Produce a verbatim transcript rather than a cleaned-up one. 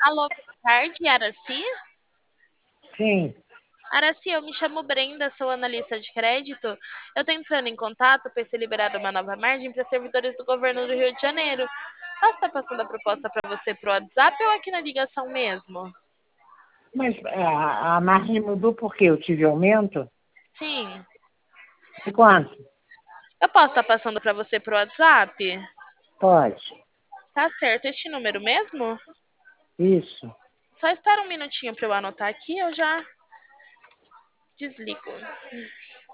Alô, boa tarde, Araci? Sim, Araci, eu me chamo Brenda, sou analista de crédito. Eu estou entrando em contato para ser liberada uma nova margem para servidores do governo do Rio de Janeiro. Posso estar passando a proposta para você pro WhatsApp ou aqui na ligação mesmo? mas a, a margem mudou porque eu tive aumento? Sim. De quanto? Eu posso estar passando para você pro WhatsApp? Pode. Tá certo, este número mesmo? Isso. Só espera um minutinho para eu anotar aqui, eu já desligo.